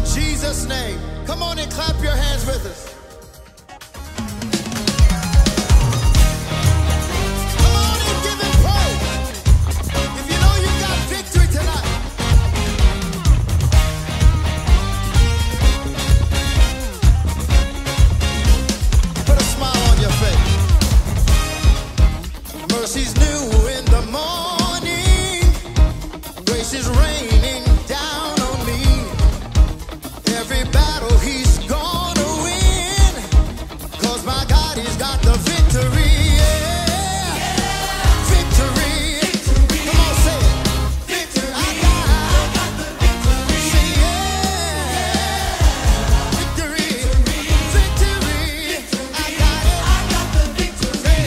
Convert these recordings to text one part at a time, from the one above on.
Jesus' name. Come on and clap your hands with us. Come on and give him praise. If you know you got victory tonight. Put a smile on your face. Mercy's new in the morning. Grace is raining down on me. Every battle he's gonna win. 'Cause my God, he's got the victory. Yeah. Victory. Come on, say it. Victory. I got the victory. Say yeah. Victory. Victory. I got it. I got the victory.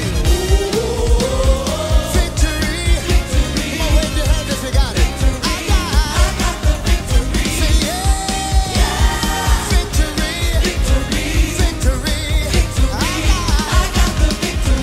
Victory. Come on, wave your hands if you got it. I got the victory. Say yeah. Victory. Victory. I got the victory.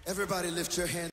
Everybody lift your hand.